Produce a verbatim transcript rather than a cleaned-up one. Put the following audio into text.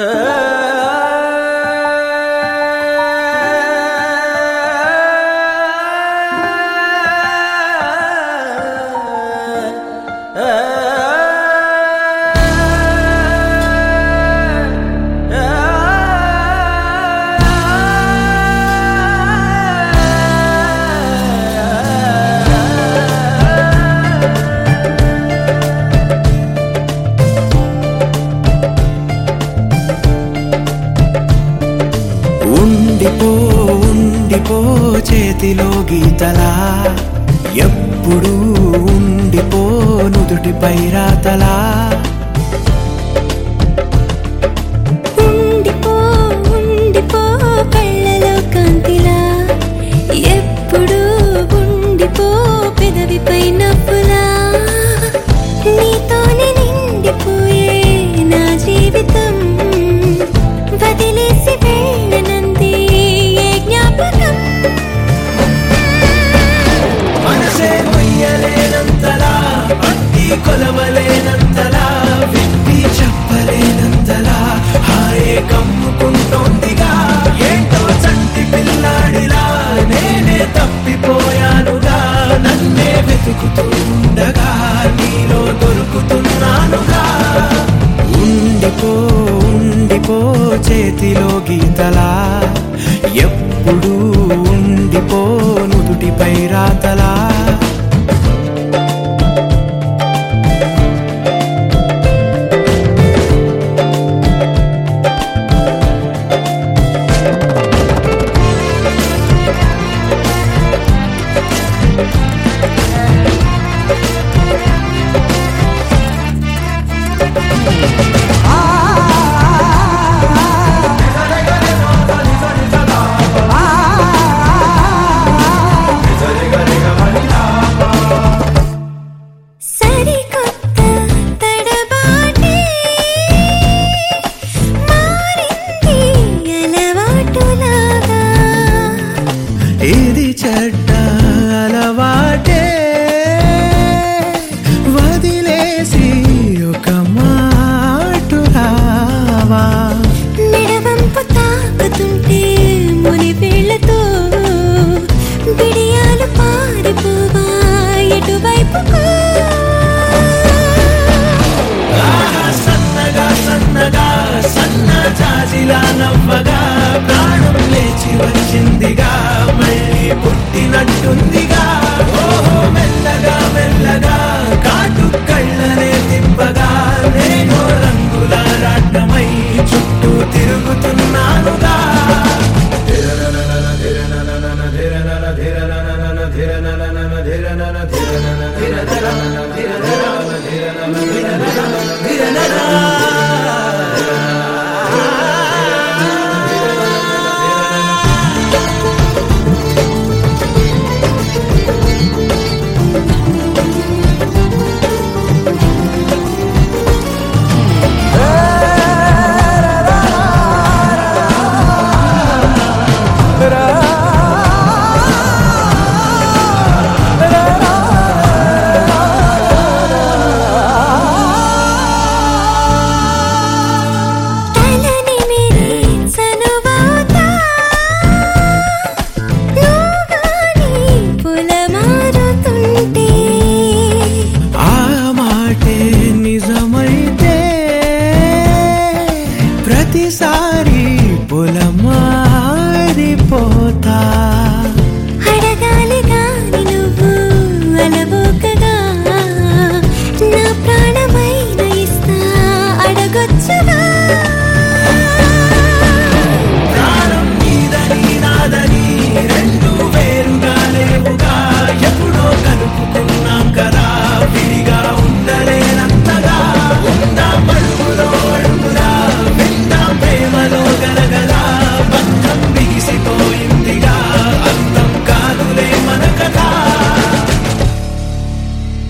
ఉండిపో ఉండిపో చేతిలో గీతలా ఎప్పుడు ఉండిపో నుదుటిపై రాతలా ఉండిపో ఉండిపో కళ్ళలో కాంతిలా ఎప్పుడు ఉండిపో పెదవిపై నవ్వులా నీతోనే నిండిపోయే నా జీవితం వదిలేసి వెళ్ళనంది ఏ జ్ఞాపకం మనసే మొయ్యలేనంతలా పట్టి కొలవలేనంతలా విప్పి చెప్పలేనంతలా హాయే కమ్ముకుంటోందిగా ఏంటో చంటి పిల్లాడిలా నేనే తప్పిపోయానుగా నన్నే వెతుకుతూ ఉండగా నీలో దొరుకుతున్నానుగా ఉండిపో ఉండిపో చేతిలో గీతలా ఎప్పుడు ఉండిపో నుదుటిపై రాతలా సరికొత్త తడబాటే మారింది అలవాటులాగా ఇది చెడ్డ అలవాటే వదిలేసి ఒక మాటు రావా మెడవంపు తాకుతుంటే ముని వేళ్లతో బిడియాలు పారిపోవా ఎటువైపుకు ఆహా సన్నగా సన్నగా సన్న జాజిలా నవ్వగా ప్రాణం లేచి వచ్చిందిగా మళ్ళీ పుట్టినట్టుందిగా ఓహో మెల్లగా మెల్లగా కాటు కళ్ళనే తిప్పగా నేను రంగుల రాట్నమై చుట్టూ తిరుగుతున్నానుగా తలని మేరే సనువాత నువ్వుగాని పులమారుతుంటే ఆ మాటే నిజమైతే ప్రతిసారి పొలమారిపోతా